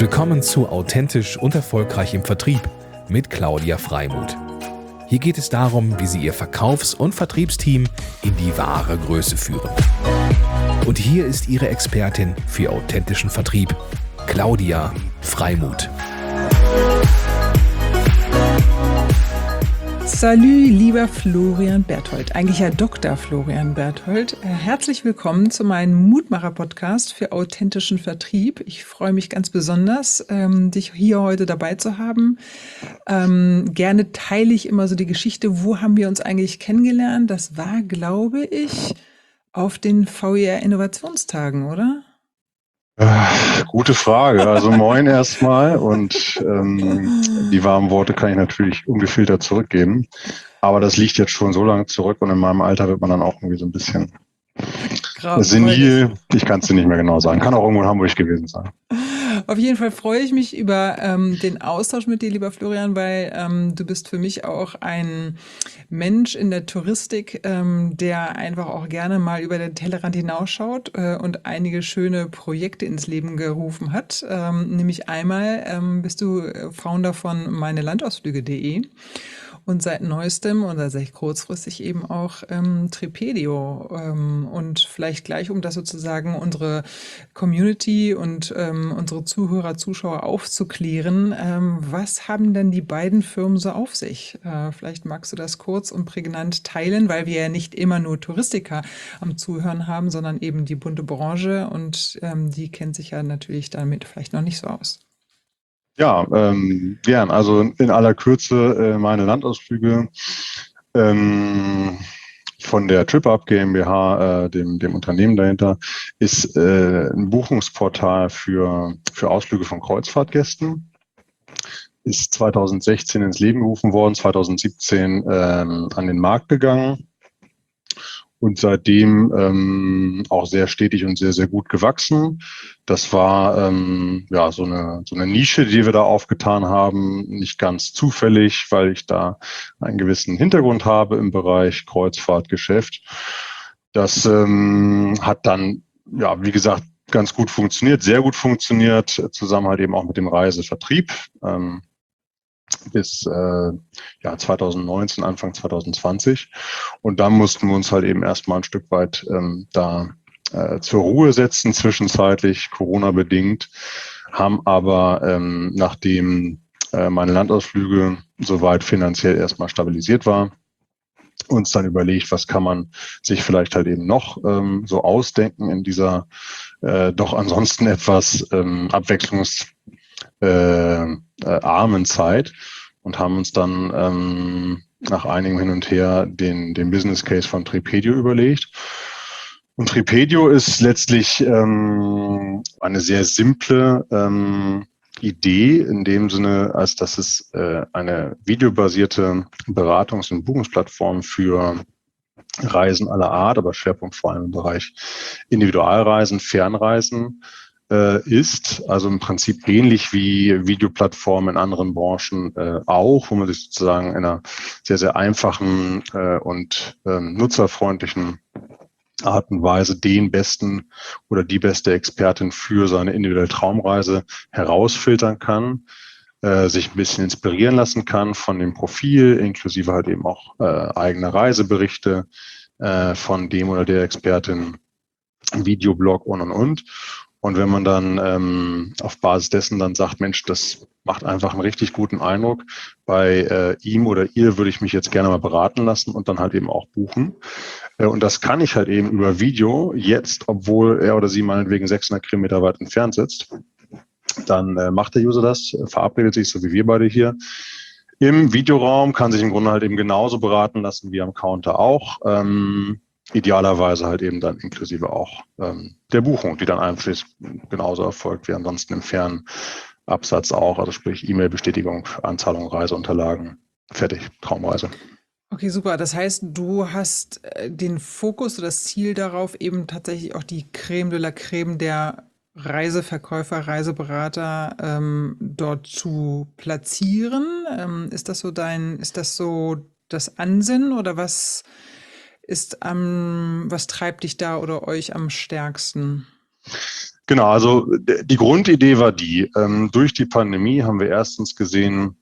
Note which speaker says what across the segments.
Speaker 1: Willkommen zu Authentisch und Erfolgreich im Vertrieb mit Claudia Freimuth. Hier geht es darum, wie Sie Ihr Verkaufs- und Vertriebsteam in die wahre Größe führen. Und hier ist Ihre Expertin für authentischen Vertrieb, Claudia Freimuth.
Speaker 2: Salü, lieber Florian Berthold, eigentlich ja Dr. Florian Berthold. Herzlich willkommen zu meinem Mutmacher-Podcast für authentischen Vertrieb. Ich freue mich ganz besonders, dich hier heute dabei zu haben. Gerne teile ich immer so die Geschichte, wo haben wir uns eigentlich kennengelernt? Das war, glaube ich, auf den VER-Innovationstagen, oder?
Speaker 3: Gute Frage. Also moin erstmal und die warmen Worte kann ich natürlich ungefiltert zurückgeben. Aber das liegt jetzt schon so lange zurück und in meinem Alter wird man dann auch irgendwie so ein bisschen senil. Ich kann es dir nicht mehr genau sagen. Kann auch irgendwo in Hamburg gewesen sein.
Speaker 2: Auf jeden Fall freue ich mich über den Austausch mit dir, lieber Florian, weil du bist für mich auch ein Mensch in der Touristik, der einfach auch gerne mal über den Tellerrand hinausschaut und einige schöne Projekte ins Leben gerufen hat. Nämlich einmal bist du Founder von meinelandausflüge.de. Und seit neuestem oder seit kurzfristig eben auch Tripedio. Und vielleicht gleich, um das sozusagen unsere Community und unsere Zuhörer, Zuschauer aufzuklären, was haben denn die beiden Firmen so auf sich? Vielleicht magst du das kurz und prägnant teilen, weil wir ja nicht immer nur Touristiker am Zuhören haben, sondern eben die bunte Branche und die kennt sich ja natürlich damit vielleicht noch nicht so aus.
Speaker 3: Ja, gern. Also in aller Kürze meine Landausflüge von der TripUp GmbH, dem Unternehmen dahinter, ist ein Buchungsportal für Ausflüge von Kreuzfahrtgästen. Ist 2016 ins Leben gerufen worden, 2017 an den Markt gegangen. Und seitdem auch sehr stetig und sehr, sehr gut gewachsen. Das war ja so eine Nische, die wir da aufgetan haben, nicht ganz zufällig, weil ich da einen gewissen Hintergrund habe im Bereich Kreuzfahrtgeschäft. Das hat dann, ja, wie gesagt, ganz gut funktioniert, sehr gut funktioniert, zusammen halt eben auch mit dem Reisevertrieb. Bis 2019, Anfang 2020. Und dann mussten wir uns halt eben erstmal ein Stück weit zur Ruhe setzen, zwischenzeitlich Corona-bedingt, haben aber nachdem meine Landausflüge soweit finanziell erstmal stabilisiert war, uns dann überlegt, was kann man sich vielleicht halt eben noch so ausdenken in dieser doch ansonsten etwas abwechslungsarmen Zeit und haben uns dann nach einigem Hin und Her den Business Case von Tripedio überlegt. Und Tripedio ist letztlich eine sehr simple Idee in dem Sinne, als dass es eine videobasierte Beratungs- und Buchungsplattform für Reisen aller Art, aber Schwerpunkt vor allem im Bereich Individualreisen, Fernreisen ist, also im Prinzip ähnlich wie Videoplattformen in anderen Branchen auch, wo man sich sozusagen in einer sehr, sehr einfachen und nutzerfreundlichen Art und Weise den besten oder die beste Expertin für seine individuelle Traumreise herausfiltern kann, sich ein bisschen inspirieren lassen kann von dem Profil, inklusive halt eben auch eigene Reiseberichte von dem oder der Expertin, Videoblog und. Und wenn man dann auf Basis dessen dann sagt, Mensch, das macht einfach einen richtig guten Eindruck, bei ihm oder ihr würde ich mich jetzt gerne mal beraten lassen und dann halt eben auch buchen. Und das kann ich halt eben über Video jetzt, obwohl er oder sie meinetwegen 600 Kilometer weit entfernt sitzt. Dann macht der User das, verabredet sich, so wie wir beide hier, im Videoraum, kann sich im Grunde halt eben genauso beraten lassen wie am Counter auch. Idealerweise halt eben dann inklusive auch der Buchung, die dann einfach genauso erfolgt wie ansonsten im Fernabsatz auch, also sprich E-Mail-Bestätigung, Anzahlung, Reiseunterlagen, fertig, Traumreise.
Speaker 2: Okay, super. Das heißt, du hast den Fokus oder das Ziel darauf, eben tatsächlich auch die Creme de la Creme der Reiseverkäufer, Reiseberater dort zu platzieren. Ist das so das Ansinnen oder was was treibt dich da oder euch am stärksten?
Speaker 3: Genau, also die Grundidee war durch die Pandemie haben wir erstens gesehen,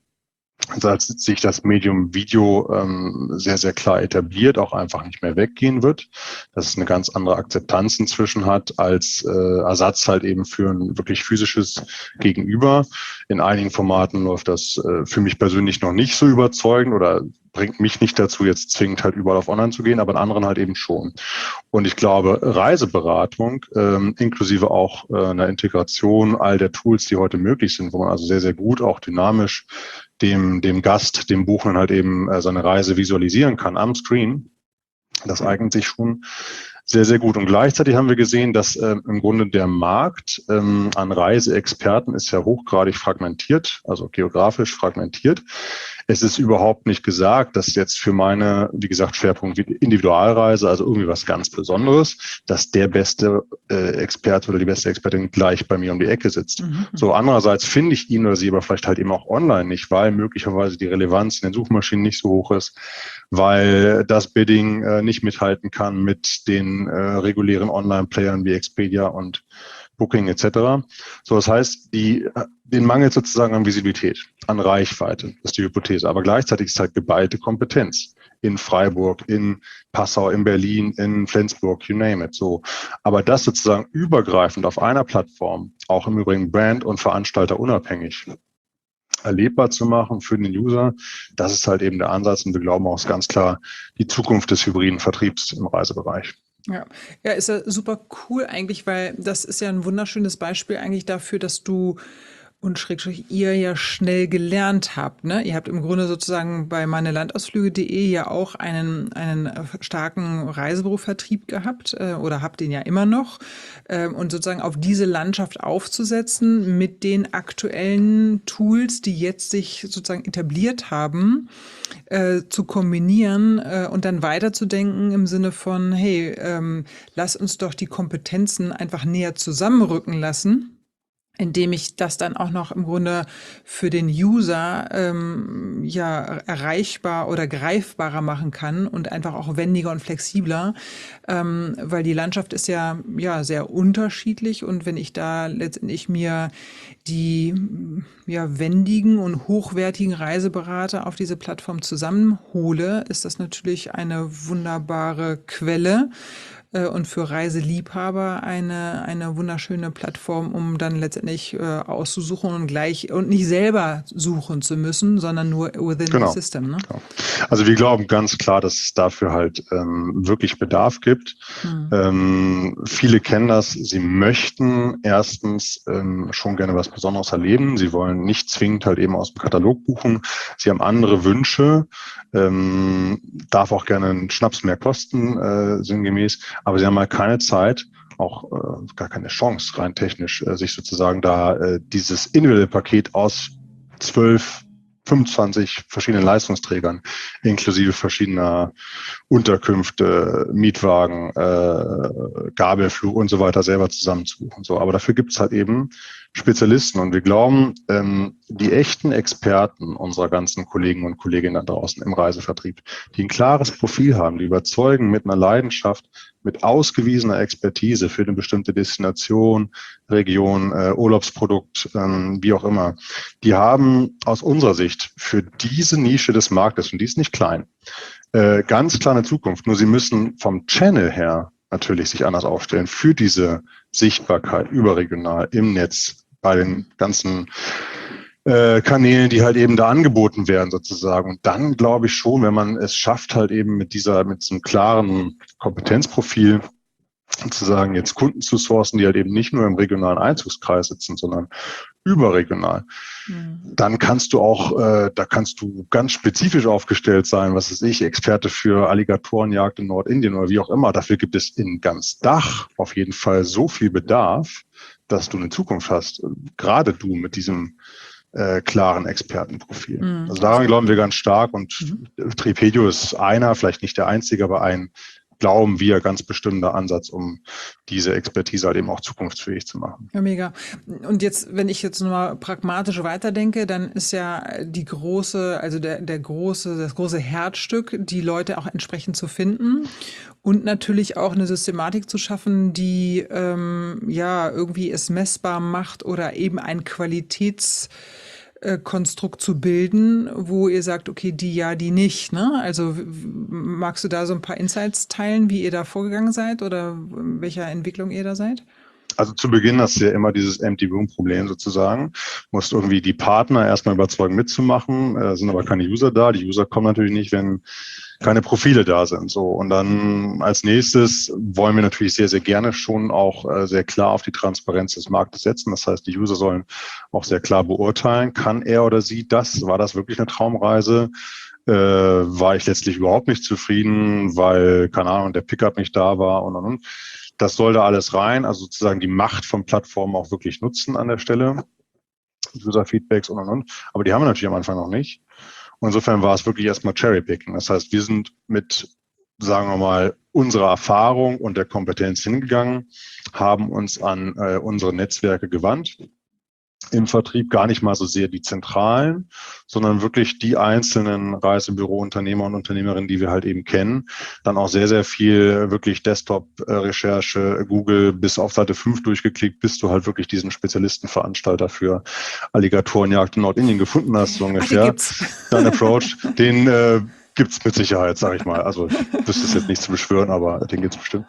Speaker 3: als sich das Medium Video sehr, sehr klar etabliert, auch einfach nicht mehr weggehen wird, dass es eine ganz andere Akzeptanz inzwischen hat als Ersatz halt eben für ein wirklich physisches Gegenüber. In einigen Formaten läuft das für mich persönlich noch nicht so überzeugend oder bringt mich nicht dazu, jetzt zwingend halt überall auf Online zu gehen, aber in anderen halt eben schon. Und ich glaube, Reiseberatung, inklusive auch einer Integration all der Tools, die heute möglich sind, wo man also sehr, sehr gut auch dynamisch dem Gast, dem Buchenden halt eben seine Reise visualisieren kann am Screen. Das eignet sich schon sehr, sehr gut. Und gleichzeitig haben wir gesehen, dass im Grunde der Markt an Reiseexperten ist ja hochgradig fragmentiert, also geografisch fragmentiert. Es ist überhaupt nicht gesagt, dass jetzt für meine, wie gesagt, Schwerpunkt Individualreise, also irgendwie was ganz Besonderes, dass der beste Experte oder die beste Expertin gleich bei mir um die Ecke sitzt. So, andererseits finde ich ihn oder sie aber vielleicht halt eben auch online nicht, weil möglicherweise die Relevanz in den Suchmaschinen nicht so hoch ist, weil das Bidding nicht mithalten kann mit den regulären Online-Playern wie Expedia und Booking etc. So, das heißt, den Mangel sozusagen an Visibilität, an Reichweite, das ist die Hypothese. Aber gleichzeitig ist halt geballte Kompetenz in Freiburg, in Passau, in Berlin, in Flensburg, you name it. So, aber das sozusagen übergreifend auf einer Plattform, auch im Übrigen Brand- und Veranstalter unabhängig, erlebbar zu machen für den User, das ist halt eben der Ansatz. Und wir glauben auch ganz klar die Zukunft des hybriden Vertriebs im Reisebereich.
Speaker 2: Ja, ist ja super cool eigentlich, weil das ist ja ein wunderschönes Beispiel eigentlich dafür, dass du und Schrägstrich ihr ja schnell gelernt habt, ne? Ihr habt im Grunde sozusagen bei meinelandausflüge.de ja auch einen starken Reisebürovertrieb gehabt oder habt den ja immer noch und sozusagen auf diese Landschaft aufzusetzen mit den aktuellen Tools, die jetzt sich sozusagen etabliert haben, zu kombinieren und dann weiterzudenken im Sinne von, hey, lass uns doch die Kompetenzen einfach näher zusammenrücken lassen, indem ich das dann auch noch im Grunde für den User erreichbar oder greifbarer machen kann und einfach auch wendiger und flexibler, weil die Landschaft ist ja sehr unterschiedlich und wenn ich da letztendlich mir die wendigen und hochwertigen Reiseberater auf diese Plattform zusammenhole, ist das natürlich eine wunderbare Quelle. Und für Reiseliebhaber eine wunderschöne Plattform, um dann letztendlich auszusuchen und nicht selber suchen zu müssen, sondern nur within the system. Ne?
Speaker 3: Genau. Also wir glauben ganz klar, dass es dafür halt wirklich Bedarf gibt. Viele kennen das. Sie möchten erstens schon gerne was Besonderes erleben. Sie wollen nicht zwingend halt eben aus dem Katalog buchen. Sie haben andere Wünsche. Darf auch gerne einen Schnaps mehr kosten, sinngemäß. Aber sie haben halt keine Zeit, auch gar keine Chance, rein technisch, sich sozusagen da dieses individuelle Paket aus 12, 25 verschiedenen Leistungsträgern, inklusive verschiedener Unterkünfte, Mietwagen, Gabelflug und so weiter selber zusammenzubuchen. So, aber dafür gibt es halt eben Spezialisten und wir glauben, die echten Experten unserer ganzen Kollegen und Kolleginnen da draußen im Reisevertrieb, die ein klares Profil haben, die überzeugen mit einer Leidenschaft, mit ausgewiesener Expertise für eine bestimmte Destination, Region, Urlaubsprodukt, wie auch immer, die haben aus unserer Sicht für diese Nische des Marktes, und die ist nicht klein, ganz klar eine Zukunft. Nur sie müssen vom Channel her natürlich sich anders aufstellen für diese Sichtbarkeit überregional im Netz bei den ganzen Kanälen, die halt eben da angeboten werden sozusagen. Und dann glaube ich schon, wenn man es schafft, halt eben mit so einem klaren Kompetenzprofil sozusagen jetzt Kunden zu sourcen, die halt eben nicht nur im regionalen Einzugskreis sitzen, sondern überregional. Dann kannst du auch, da kannst du ganz spezifisch aufgestellt sein, was weiß ich, Experte für Alligatorenjagd in Nordindien oder wie auch immer. Dafür gibt es in ganz Dach auf jeden Fall so viel Bedarf, dass du eine Zukunft hast. Gerade du mit diesem klaren Expertenprofil. Also daran glauben wir ganz stark und Tripedio ist einer, vielleicht nicht der einzige, aber ein glauben wir, ganz bestimmter Ansatz, um diese Expertise halt eben auch zukunftsfähig zu machen.
Speaker 2: Ja, mega. Und jetzt, wenn ich jetzt nochmal pragmatisch weiterdenke, dann ist ja die große, also das große Herzstück, die Leute auch entsprechend zu finden und natürlich auch eine Systematik zu schaffen, die irgendwie es messbar macht oder eben ein Konstrukt zu bilden, wo ihr sagt, okay, die ja, die nicht, ne? Also magst du da so ein paar Insights teilen, wie ihr da vorgegangen seid oder in welcher Entwicklung ihr da seid?
Speaker 3: Also zu Beginn hast du ja immer dieses Empty Room Problem sozusagen. Musst irgendwie die Partner erstmal überzeugen mitzumachen, sind aber keine User da. Die User kommen natürlich nicht, wenn keine Profile da sind. So. Und dann als nächstes wollen wir natürlich sehr, sehr gerne schon auch sehr klar auf die Transparenz des Marktes setzen. Das heißt, die User sollen auch sehr klar beurteilen, kann er oder sie das? War das wirklich eine Traumreise? War ich letztlich überhaupt nicht zufrieden, weil, keine Ahnung, der Pickup nicht da war und. Das soll da alles rein, also sozusagen die Macht von Plattformen auch wirklich nutzen an der Stelle. User-Feedbacks und. Aber die haben wir natürlich am Anfang noch nicht. Und insofern war es wirklich erstmal Cherry-Picking. Das heißt, wir sind mit, sagen wir mal, unserer Erfahrung und der Kompetenz hingegangen, haben uns an unsere Netzwerke gewandt. Im Vertrieb gar nicht mal so sehr die Zentralen, sondern wirklich die einzelnen Reisebürounternehmer und Unternehmerinnen, die wir halt eben kennen. Dann auch sehr, sehr viel wirklich Desktop-Recherche, Google bis auf Seite 5 durchgeklickt, bis du halt wirklich diesen Spezialistenveranstalter für Alligatorenjagd in Nordindien gefunden hast, so ungefähr. Dein Approach, den gibt's mit Sicherheit, sage ich mal. Also ich wüsste es jetzt nicht zu beschwören, aber den gibt's bestimmt.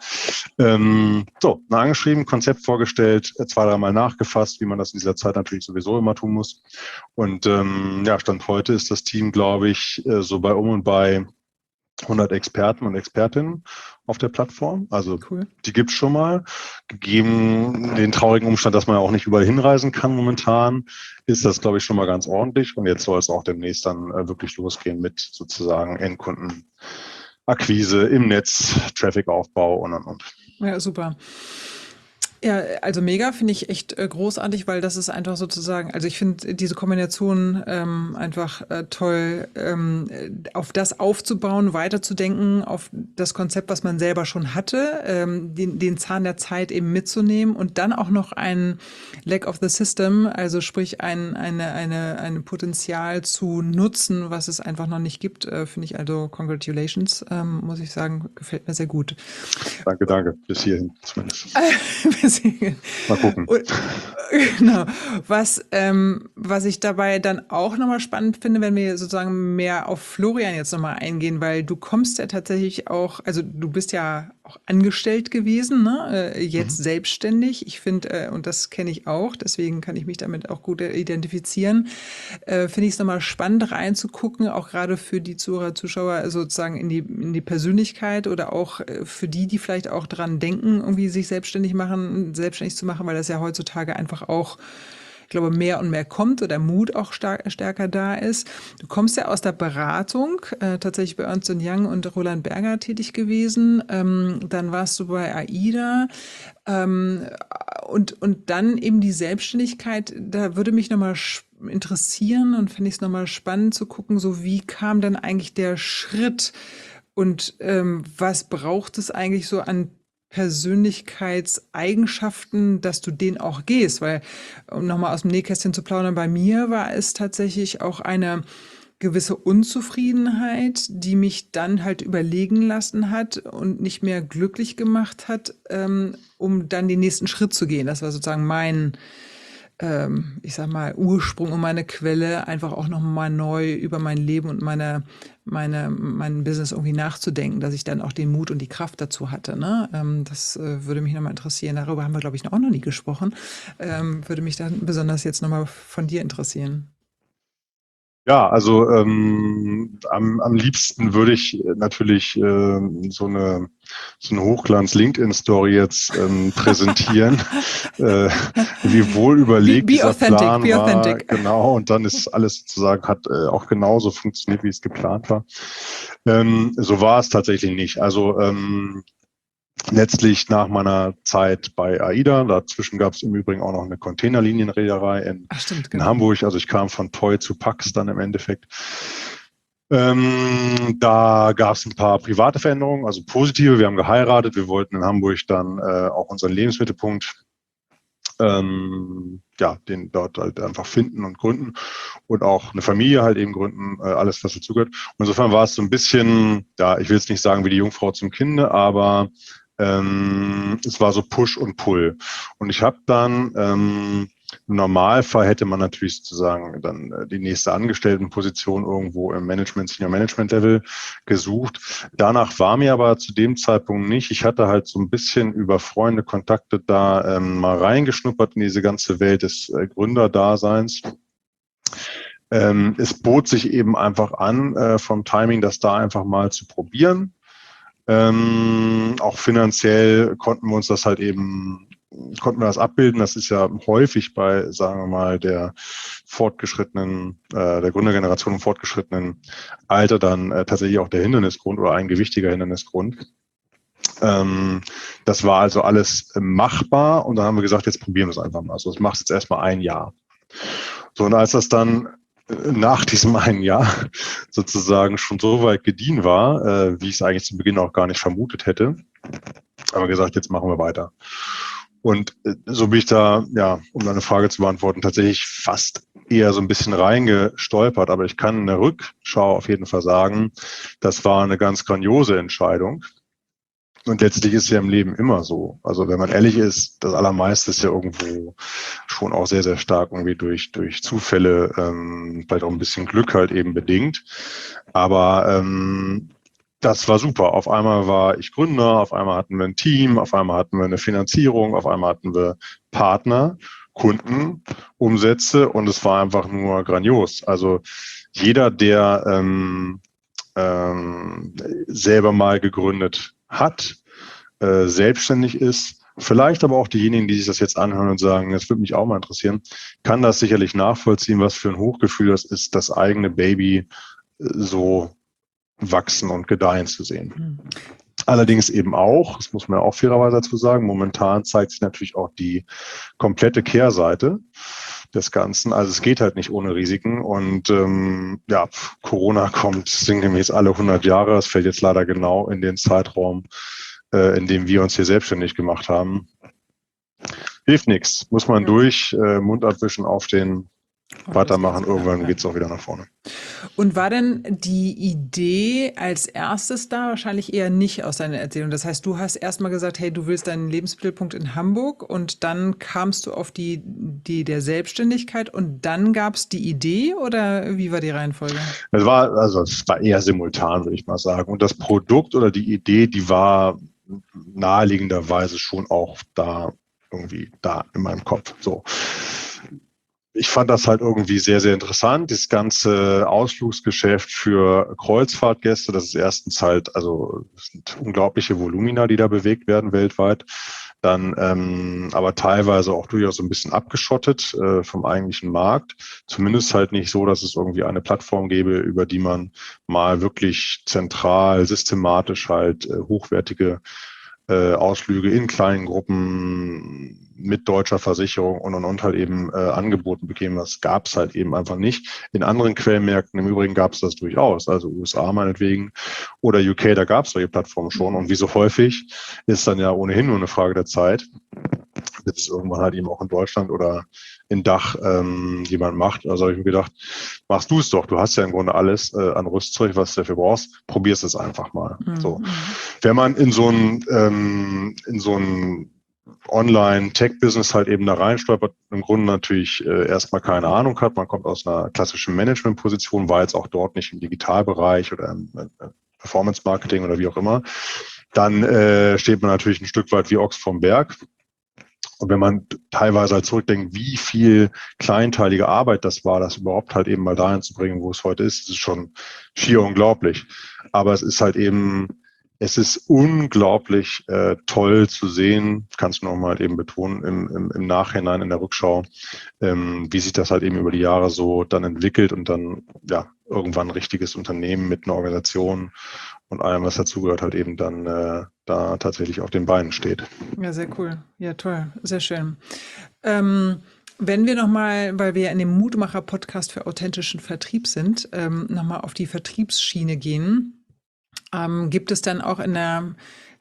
Speaker 3: Angeschrieben, Konzept vorgestellt, 2-3 Mal nachgefasst, wie man das in dieser Zeit natürlich sowieso immer tun muss. Und Stand heute ist das Team, glaube ich, so bei und bei 100 Experten und Expertinnen auf der Plattform. Also cool. Die gibt's schon mal. Gegeben den traurigen Umstand, dass man ja auch nicht überall hinreisen kann momentan, ist das, glaube ich, schon mal ganz ordentlich. Und jetzt soll es auch demnächst dann wirklich losgehen mit sozusagen Endkundenakquise im Netz, Traffic-Aufbau und.
Speaker 2: Ja, super. Ja, also mega, finde ich echt großartig, weil das ist einfach sozusagen, also ich finde diese Kombination einfach toll, auf das aufzubauen, weiterzudenken, auf das Konzept, was man selber schon hatte, den Zahn der Zeit eben mitzunehmen und dann auch noch ein Lack of the System, also sprich ein Potenzial zu nutzen, was es einfach noch nicht gibt, finde ich also congratulations, muss ich sagen, gefällt mir sehr gut.
Speaker 3: Danke, bis hierhin zumindest.
Speaker 2: Mal gucken. Und, genau. Was ich dabei dann auch nochmal spannend finde, wenn wir sozusagen mehr auf Florian jetzt nochmal eingehen, weil du kommst ja tatsächlich auch, also du bist ja auch angestellt gewesen, ne? Jetzt selbstständig. Ich finde, und das kenne ich auch, deswegen kann ich mich damit auch gut identifizieren, finde ich es nochmal spannend reinzugucken, auch gerade für die Zuschauer sozusagen in die Persönlichkeit oder auch für die vielleicht auch dran denken, irgendwie sich selbstständig zu machen, weil das ja heutzutage einfach auch, ich glaube, mehr und mehr kommt oder Mut auch stärker da ist. Du kommst ja aus der Beratung, tatsächlich bei Ernst & Young und Roland Berger tätig gewesen. Dann warst du bei AIDA. Und dann eben die Selbstständigkeit, da würde mich nochmal interessieren und fände ich es nochmal spannend zu gucken, so wie kam denn eigentlich der Schritt und was braucht es eigentlich so an Persönlichkeitseigenschaften, dass du den auch gehst, weil, um nochmal aus dem Nähkästchen zu plaudern, bei mir war es tatsächlich auch eine gewisse Unzufriedenheit, die mich dann halt überlegen lassen hat und nicht mehr glücklich gemacht hat, um dann den nächsten Schritt zu gehen. Das war sozusagen mein, ich sag mal, Ursprung und meine Quelle, einfach auch nochmal neu über mein Leben und mein Business irgendwie nachzudenken, dass ich dann auch den Mut und die Kraft dazu hatte. Ne? Das würde mich nochmal interessieren. Darüber haben wir, glaube ich, auch noch nie gesprochen. Würde mich dann besonders jetzt nochmal von dir interessieren.
Speaker 3: Ja, also am liebsten würde ich natürlich so eine Hochglanz-LinkedIn-Story jetzt präsentieren, wie wohl überlegt dieser Plan war. Genau, und dann ist alles sozusagen, hat auch genauso funktioniert, wie es geplant war. So war es tatsächlich nicht. Also letztlich nach meiner Zeit bei AIDA, dazwischen gab es im Übrigen auch noch eine Containerlinienreederei in Hamburg, also ich kam von Toy zu Pax dann im Endeffekt, Da gab es ein paar private Veränderungen, also positive. Wir haben geheiratet. Wir wollten in Hamburg dann auch unseren Lebensmittelpunkt den dort halt einfach finden und gründen und auch eine Familie halt eben gründen, alles, was dazugehört. Und insofern war es so ein bisschen, ja, ich will jetzt nicht sagen wie die Jungfrau zum Kinde, aber es war so Push und Pull. Und ich habe dann im Normalfall hätte man natürlich sozusagen dann die nächste Angestelltenposition irgendwo im Management, Senior Management Level gesucht. Danach war mir aber zu dem Zeitpunkt nicht. Ich hatte halt so ein bisschen über Freunde, Kontakte da mal reingeschnuppert in diese ganze Welt des Gründerdaseins. Es bot sich eben einfach an, vom Timing, das da einfach mal zu probieren. Auch finanziell konnten wir das abbilden. Das ist ja häufig bei, sagen wir mal, der Gründergeneration im fortgeschrittenen Alter dann tatsächlich auch der Hindernisgrund oder ein gewichtiger Hindernisgrund. Das war also alles machbar und dann haben wir gesagt, jetzt probieren wir es einfach mal. Also das machst jetzt erstmal ein Jahr. So, und als das dann nach diesem einen Jahr sozusagen schon so weit gediehen war, wie ich es eigentlich zu Beginn auch gar nicht vermutet hätte, haben wir gesagt, jetzt machen wir weiter. Und so bin ich da, ja, um deine Frage zu beantworten, tatsächlich fast eher so ein bisschen reingestolpert. Aber ich kann in der Rückschau auf jeden Fall sagen, das war eine ganz grandiose Entscheidung. Und letztlich ist es ja im Leben immer so. Also wenn man ehrlich ist, das Allermeiste ist ja irgendwo schon auch sehr, sehr stark irgendwie durch Zufälle, vielleicht auch ein bisschen Glück halt eben bedingt. Aber das war super. Auf einmal war ich Gründer, auf einmal hatten wir ein Team, auf einmal hatten wir eine Finanzierung, auf einmal hatten wir Partner, Kunden, Umsätze und es war einfach nur grandios. Also jeder, der selber mal gegründet hat, selbstständig ist, vielleicht aber auch diejenigen, die sich das jetzt anhören und sagen, das würde mich auch mal interessieren, kann das sicherlich nachvollziehen, was für ein Hochgefühl das ist, das eigene Baby so wachsen und gedeihen zu sehen. Allerdings eben auch, das muss man ja auch fairerweise dazu sagen, momentan zeigt sich natürlich auch die komplette Kehrseite des Ganzen. Also es geht halt nicht ohne Risiken und Corona kommt sinngemäß alle 100 Jahre. Das fällt jetzt leider genau in den Zeitraum, in dem wir uns hier selbstständig gemacht haben. Hilft nichts, muss man durch, Mund abwischen, aufstehen, weitermachen, irgendwann geht es auch wieder nach vorne.
Speaker 2: Und war denn die Idee als erstes da? Wahrscheinlich eher nicht aus deiner Erzählung. Das heißt, du hast erstmal gesagt, hey, du willst deinen Lebensmittelpunkt in Hamburg und dann kamst du auf die Idee der Selbstständigkeit und dann gab es die Idee oder wie war die Reihenfolge?
Speaker 3: Es war eher simultan, würde ich mal sagen. Und das Produkt oder die Idee, die war naheliegenderweise schon auch da in meinem Kopf. So. Ich fand das halt irgendwie sehr, sehr interessant. Das ganze Ausflugsgeschäft für Kreuzfahrtgäste, das ist erstens halt, also es sind unglaubliche Volumina, die da bewegt werden weltweit. Dann aber teilweise auch durchaus so ein bisschen abgeschottet vom eigentlichen Markt. Zumindest halt nicht so, dass es irgendwie eine Plattform gäbe, über die man mal wirklich zentral, systematisch halt hochwertige Ausflüge in kleinen Gruppen mit deutscher Versicherung und halt eben angeboten bekämen. Das gab es halt eben einfach nicht. In anderen Quellenmärkten im Übrigen gab es das durchaus, also USA meinetwegen oder UK, da gab es solche Plattformen schon. Und wie so häufig ist dann ja ohnehin nur eine Frage der Zeit, bis es irgendwann halt eben auch in Deutschland oder in Dach jemand macht. Also habe ich mir gedacht, machst du es doch. Du hast ja im Grunde alles an Rüstzeug, was du dafür brauchst. Probierst es einfach mal. So. Wenn man in so ein Online-Tech-Business halt eben da reinstolpert, im Grunde natürlich erstmal keine Ahnung hat. Man kommt aus einer klassischen Management-Position, war jetzt auch dort nicht im Digitalbereich oder im Performance-Marketing oder wie auch immer. Dann steht man natürlich ein Stück weit wie Ochs vom Berg. Und wenn man teilweise halt zurückdenkt, wie viel kleinteilige Arbeit das war, das überhaupt halt eben mal dahin zu bringen, wo es heute ist, das ist schon schier unglaublich. Aber es ist halt eben, es ist unglaublich toll zu sehen, kannst du nochmal eben betonen, im Nachhinein, in der Rückschau, wie sich das halt eben über die Jahre so dann entwickelt und dann ja irgendwann ein richtiges Unternehmen mit einer Organisation und allem, was dazugehört, halt eben dann da tatsächlich auf den Beinen steht.
Speaker 2: Ja, sehr cool. Ja, toll. Sehr schön. Wenn wir nochmal, weil wir ja in dem Mutmacher-Podcast für authentischen Vertrieb sind, nochmal auf die Vertriebsschiene gehen, gibt es dann auch in der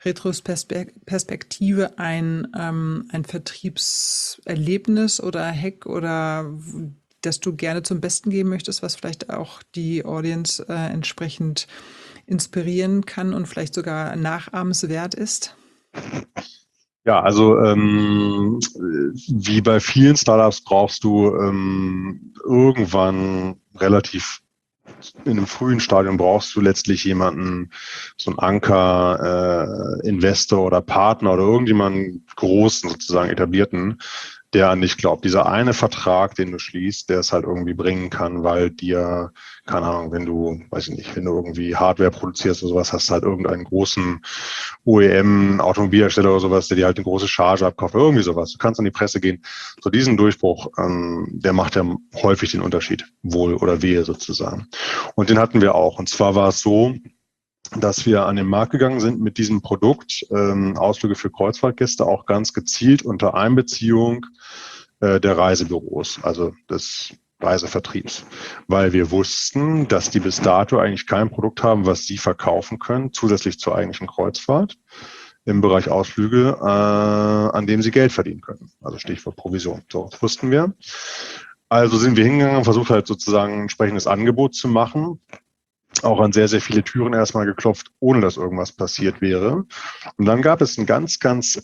Speaker 2: Retrospektive ein Vertriebserlebnis oder Hack oder das du gerne zum Besten geben möchtest, was vielleicht auch die Audience entsprechend inspirieren kann und vielleicht sogar nachahmenswert ist?
Speaker 3: Ja, also wie bei vielen Startups brauchst du irgendwann relativ in einem frühen Stadium brauchst du letztlich jemanden, so einen Anker, Investor oder Partner oder irgendjemanden großen, sozusagen etablierten, der an dich glaubt. Dieser eine Vertrag, den du schließt, der es halt irgendwie bringen kann, weil dir, keine Ahnung, wenn du, weiß ich nicht, wenn du irgendwie Hardware produzierst oder sowas, hast du halt irgendeinen großen OEM, Automobilhersteller oder sowas, der dir halt eine große Charge abkauft, irgendwie sowas. Du kannst an die Presse gehen. So diesen Durchbruch, der macht ja häufig den Unterschied, wohl oder wehe sozusagen. Und den hatten wir auch. Und zwar war es so, dass wir an den Markt gegangen sind mit diesem Produkt, Ausflüge für Kreuzfahrtgäste, auch ganz gezielt unter Einbeziehung der Reisebüros, also des Reisevertriebs, weil wir wussten, dass die bis dato eigentlich kein Produkt haben, was sie verkaufen können, zusätzlich zur eigentlichen Kreuzfahrt im Bereich Ausflüge, an dem sie Geld verdienen können. Also Stichwort Provision. So, das wussten wir. Also sind wir hingegangen und versucht halt sozusagen ein entsprechendes Angebot zu machen. Auch an sehr, sehr viele Türen erstmal geklopft, ohne dass irgendwas passiert wäre. Und dann gab es einen ganz, ganz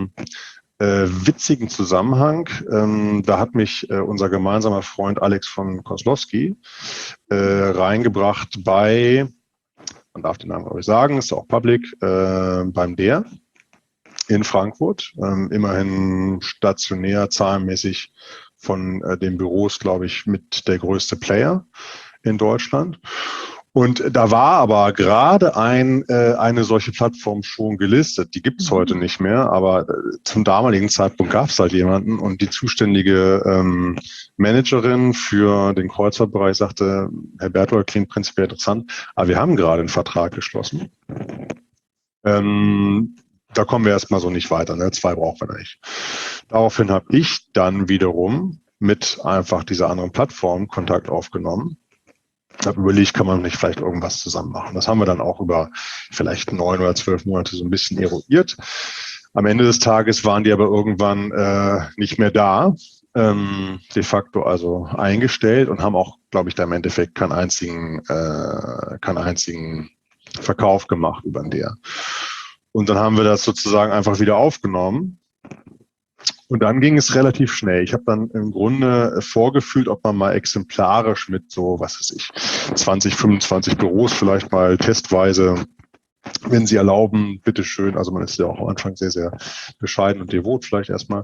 Speaker 3: witzigen Zusammenhang. Da hat mich unser gemeinsamer Freund Alex von Koslowski reingebracht bei, man darf den Namen glaube ich sagen, ist auch public, beim DER in Frankfurt. Immerhin stationär, zahlenmäßig von den Büros, glaube ich, mit der größte Player in Deutschland. Und da war aber gerade eine solche Plattform schon gelistet. Die gibt es heute nicht mehr, aber zum damaligen Zeitpunkt gab es halt jemanden und die zuständige Managerin für den Kreuzfahrtbereich sagte, Herr Berthold, klingt prinzipiell interessant, aber wir haben gerade einen Vertrag geschlossen. Da kommen wir erstmal so nicht weiter, ne? 2 brauchen wir nicht. Daraufhin habe ich dann wiederum mit einfach dieser anderen Plattform Kontakt aufgenommen. Ich habe überlegt, kann man nicht vielleicht irgendwas zusammen machen. Das haben wir dann auch über vielleicht 9 oder 12 Monate so ein bisschen eruiert. Am Ende des Tages waren die aber irgendwann nicht mehr da, de facto also eingestellt und haben auch, glaube ich, da im Endeffekt keinen einzigen Verkauf gemacht über den DR. Und dann haben wir das sozusagen einfach wieder aufgenommen. Und dann ging es relativ schnell. Ich habe dann im Grunde vorgefühlt, ob man mal exemplarisch mit so, was weiß ich, 20, 25 Büros vielleicht mal testweise, wenn sie erlauben, bitteschön. Also man ist ja auch am Anfang sehr, sehr bescheiden und devot vielleicht erstmal.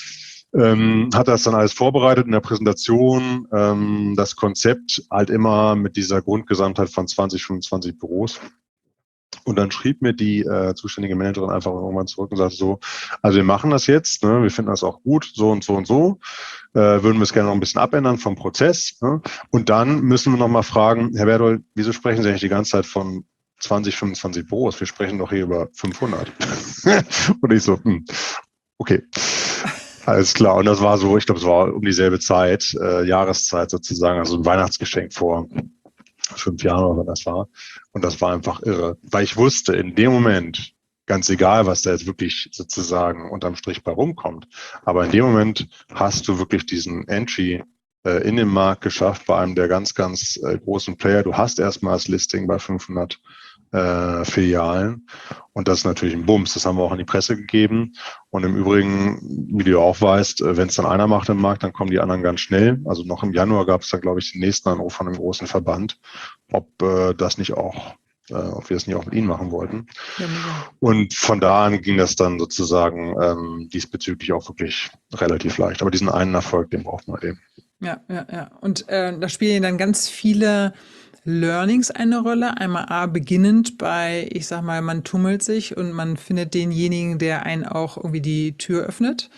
Speaker 3: Hat das dann alles vorbereitet in der Präsentation, das Konzept halt immer mit dieser Grundgesamtheit von 20, 25 Büros. Und dann schrieb mir die zuständige Managerin einfach irgendwann zurück und sagte so, also wir machen das jetzt, ne, wir finden das auch gut, so und so und so, würden wir es gerne noch ein bisschen abändern vom Prozess. Ne? Und dann müssen wir nochmal fragen, Herr Berthold, wieso sprechen Sie eigentlich die ganze Zeit von 20, 25 Büros? Wir sprechen doch hier über 500. Und ich so, okay. Alles klar. Und das war so, ich glaube, es war um dieselbe Zeit, Jahreszeit sozusagen, also ein Weihnachtsgeschenk vor 5 Jahren oder was das war. Und das war einfach irre, weil ich wusste, in dem Moment, ganz egal, was da jetzt wirklich sozusagen unterm Strich bei rumkommt, aber in dem Moment hast du wirklich diesen Entry in den Markt geschafft bei einem der ganz, ganz großen Player. Du hast erstmal das Listing bei 500 Filialen und das ist natürlich ein Bums. Das haben wir auch an die Presse gegeben. Und im Übrigen, wie du auch weißt, wenn es dann einer macht im Markt, dann kommen die anderen ganz schnell. Also noch im Januar gab es dann, glaube ich, den nächsten Anruf von einem großen Verband, ob das nicht auch, ob wir das nicht auch mit ihnen machen wollten. Ja, und von da an ging das dann sozusagen diesbezüglich auch wirklich relativ leicht. Aber diesen einen Erfolg, den braucht man eben.
Speaker 2: Ja. Und da spielen dann ganz viele Learnings eine Rolle. Einmal beginnend bei, ich sag mal, man tummelt sich und man findet denjenigen, der einen auch irgendwie die Tür öffnet.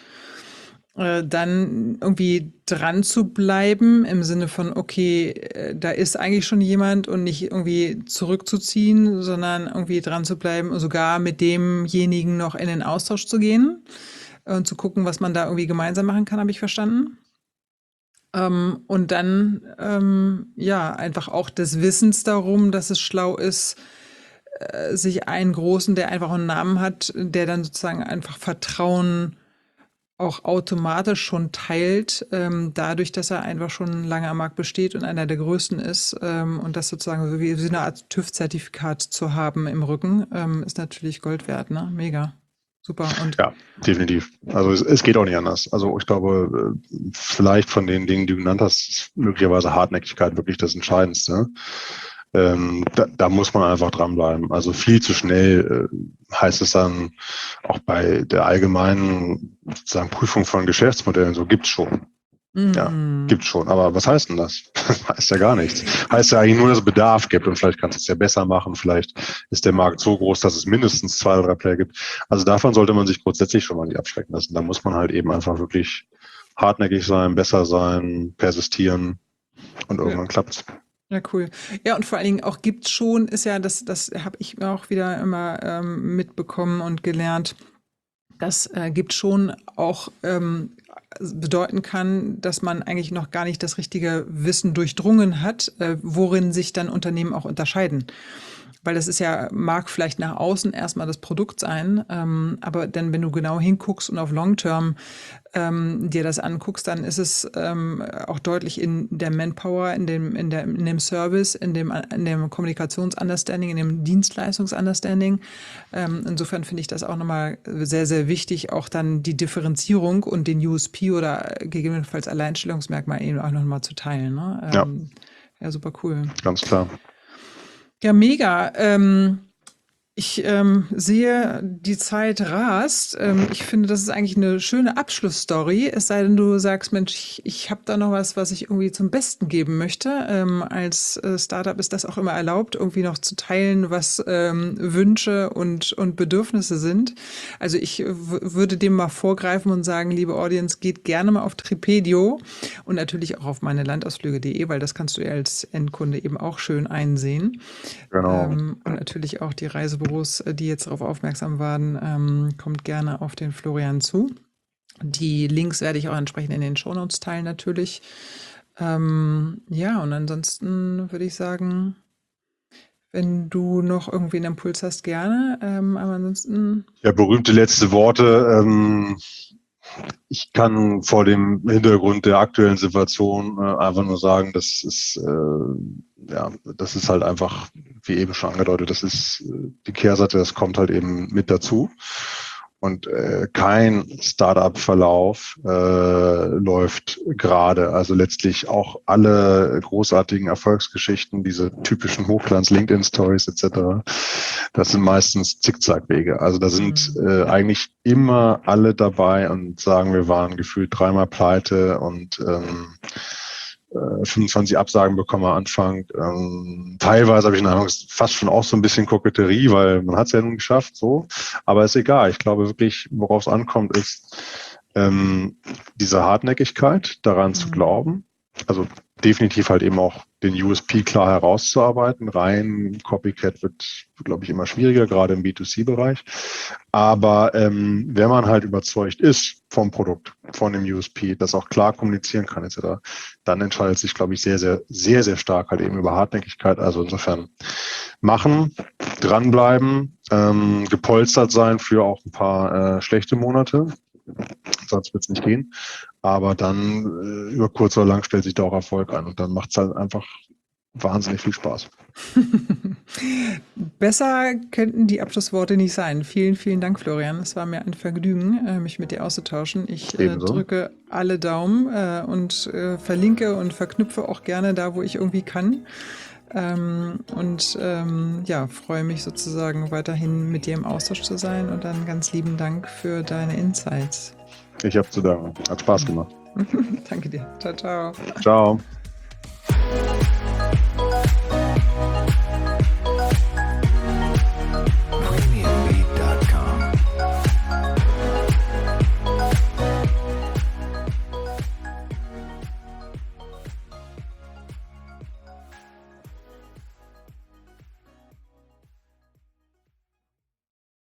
Speaker 2: Dann irgendwie dran zu bleiben im Sinne von, okay, da ist eigentlich schon jemand und nicht irgendwie zurückzuziehen, sondern irgendwie dran zu bleiben und sogar mit demjenigen noch in den Austausch zu gehen und zu gucken, was man da irgendwie gemeinsam machen kann, habe ich verstanden? Und dann, ja, einfach auch des Wissens darum, dass es schlau ist, sich einen Großen, der einfach einen Namen hat, der dann sozusagen einfach Vertrauen auch automatisch schon teilt, dadurch, dass er einfach schon lange am Markt besteht und einer der größten ist. Und das sozusagen so wie eine Art TÜV-Zertifikat zu haben im Rücken, ist natürlich Gold wert, ne? Mega. Super. Und
Speaker 3: Ja, definitiv. Also es geht auch nicht anders. Also ich glaube, vielleicht von den Dingen, die du genannt hast, ist möglicherweise Hartnäckigkeit wirklich das Entscheidendste. Da muss man einfach dranbleiben. Also viel zu schnell heißt es dann auch bei der allgemeinen sozusagen Prüfung von Geschäftsmodellen, so gibt's schon. Ja, gibt's schon. Aber was heißt denn das? Das heißt ja gar nichts. Heißt ja eigentlich nur, dass es Bedarf gibt und vielleicht kannst du es ja besser machen. Vielleicht ist der Markt so groß, dass es mindestens 2 oder 3 Player gibt. Also davon sollte man sich grundsätzlich schon mal nicht abschrecken lassen. Da muss man halt eben einfach wirklich hartnäckig sein, besser sein, persistieren und irgendwann klappt's.
Speaker 2: ja, cool. Ja, und vor allen Dingen auch gibt's schon, ist ja, das habe ich auch wieder immer mitbekommen und gelernt, das gibt schon auch bedeuten kann, dass man eigentlich noch gar nicht das richtige Wissen durchdrungen hat, worin sich dann Unternehmen auch unterscheiden. Weil das ist ja, mag vielleicht nach außen erstmal das Produkt sein, aber dann, wenn du genau hinguckst und auf Long-Term dir das anguckst, dann ist es auch deutlich in der Manpower, in dem Service, in dem Kommunikations-Understanding, in dem Dienstleistungs-Understanding. Insofern finde ich das auch nochmal sehr, sehr wichtig, auch dann die Differenzierung und den USP oder gegebenenfalls Alleinstellungsmerkmal eben auch nochmal zu teilen. Ne? Ja, super cool.
Speaker 3: Ganz klar.
Speaker 2: Ja, mega. Ich sehe, die Zeit rast. Ich finde, das ist eigentlich eine schöne Abschlussstory. Es sei denn, du sagst, Mensch, ich habe da noch was ich irgendwie zum Besten geben möchte. Als Startup ist das auch immer erlaubt, irgendwie noch zu teilen, was Wünsche und Bedürfnisse sind. Also ich würde dem mal vorgreifen und sagen, liebe Audience, geht gerne mal auf Tripedio und natürlich auch auf meinelandausflüge.de, weil das kannst du ja als Endkunde eben auch schön einsehen.
Speaker 3: Genau.
Speaker 2: Und natürlich auch die Reisebüros, die jetzt darauf aufmerksam waren, kommt gerne auf den Florian zu. Die Links werde ich auch entsprechend in den Shownotes teilen natürlich. Ja, und ansonsten würde ich sagen, wenn du noch irgendwie einen Impuls hast, gerne. Aber ansonsten.
Speaker 3: Ja, berühmte letzte Worte. Ich kann vor dem Hintergrund der aktuellen Situation einfach nur sagen, das ist halt einfach, wie eben schon angedeutet, das ist die Kehrseite, das kommt halt eben mit dazu. Und kein Startup-Verlauf läuft gerade. Also letztlich auch alle großartigen Erfolgsgeschichten, diese typischen Hochglanz-LinkedIn-Stories etc., das sind meistens Zickzackwege. Also da sind eigentlich immer alle dabei und sagen, wir waren gefühlt 3-mal pleite und 25 Absagen bekommen am Anfang. Teilweise habe ich den Eindruck, fast schon auch so ein bisschen Koketterie, weil man hat es ja nun geschafft, so. Aber ist egal. Ich glaube wirklich, worauf es ankommt, ist diese Hartnäckigkeit, daran zu glauben. Also definitiv halt eben auch den USP klar herauszuarbeiten. Rein Copycat wird, glaube ich, immer schwieriger, gerade im B2C-Bereich. Aber wenn man halt überzeugt ist vom Produkt, von dem USP, das auch klar kommunizieren kann etc., dann entscheidet sich, glaube ich, sehr, sehr, sehr, sehr stark halt eben über Hartnäckigkeit. Also insofern machen, dranbleiben, gepolstert sein für auch ein paar schlechte Monate. Sonst wird es nicht gehen. Aber dann über kurz oder lang stellt sich da auch Erfolg ein und dann macht es halt einfach wahnsinnig viel Spaß.
Speaker 2: Besser könnten die Abschlussworte nicht sein. Vielen, vielen Dank, Florian. Es war mir ein Vergnügen, mich mit dir auszutauschen. Ich drücke alle Daumen und verlinke und verknüpfe auch gerne da, wo ich irgendwie kann. Ja, freue mich sozusagen weiterhin mit dir im Austausch zu sein und dann ganz lieben Dank für deine Insights.
Speaker 3: Ich habe zu danken. Hat Spaß gemacht.
Speaker 2: Danke dir. Ciao, ciao.
Speaker 3: Ciao.